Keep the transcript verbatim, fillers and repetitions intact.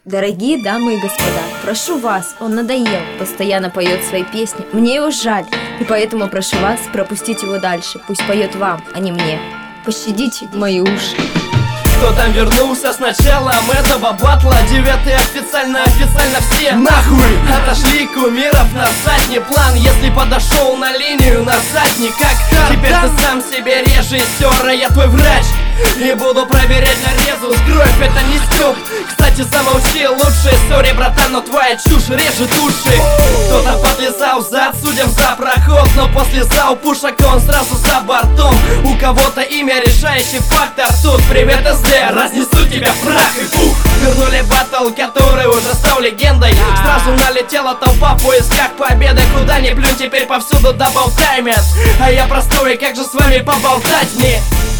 Дорогие дамы и господа, прошу вас, он надоел, постоянно поет свои песни, мне его жаль, и поэтому прошу вас пропустить его дальше, пусть поет вам, а не мне. Пощадите мои уши. Кто там вернулся с началом этого батла? Девятый официально, официально все нахуй отошли кумиров на задний план. Если подошел на линию, на задний, как теперь ты сам себе режиссер, а я твой врач. И буду проверять нарезу, кровь это не стёб. Кстати, замолчи лучше, сори, братан, но твоя чушь режет уши. Кто-то подлезал в зад, судим за проход, но после заупушек он сразу за бортом. У кого-то имя решающий фактор тут. Привет, СД, разнесу тебя в прах и пух. Вернули баттл, который уже стал легендой. Сразу налетела толпа в поисках победы. Куда ни плюнь, теперь повсюду даблтаймят. А я простой, как же с вами поболтать мне?